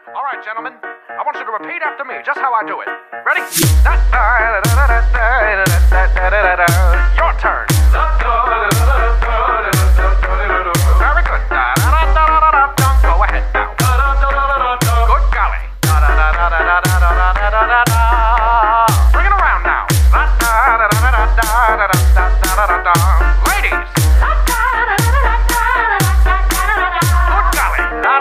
All right, gentlemen, I want you to repeat after me, just how I do it. Ready? Your turn. Very good. Go ahead now. Good golly. Bring it around now. Ladies. Good golly.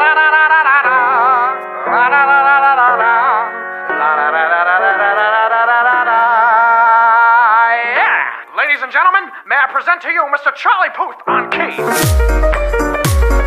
Yeah. Ladies and gentlemen, may I present to you Mr. Charlie Puth on keys.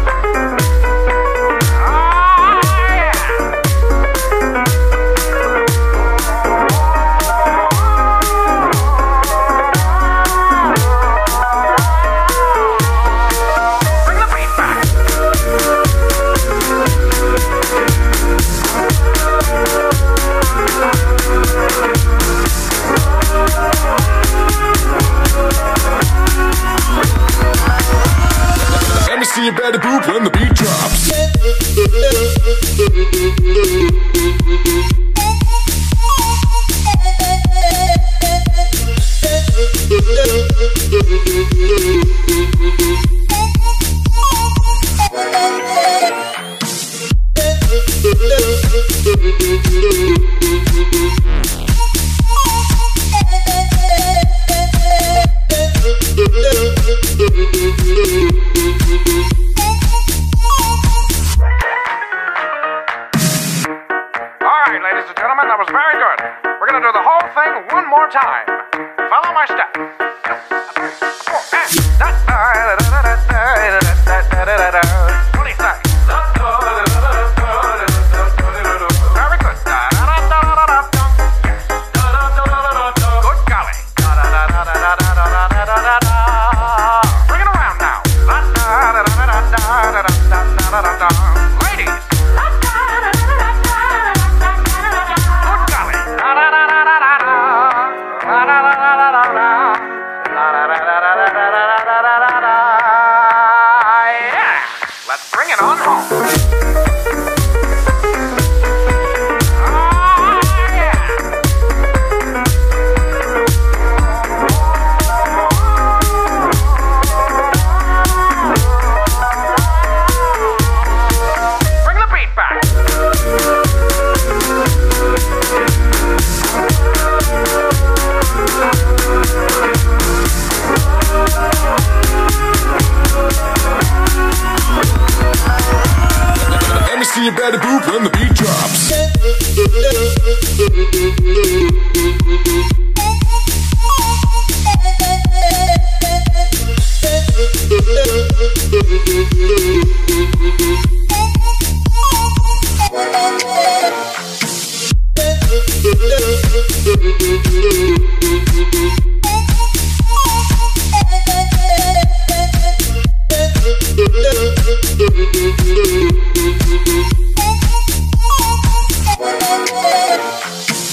You better poop when the beat drops. Ladies and gentlemen, that was very good. We're gonna do the whole thing one more time. Follow my step. What do you say? Very good. Good golly. Bring it around now. Ladies. Let's bring it on home. You better poop when the beat drops.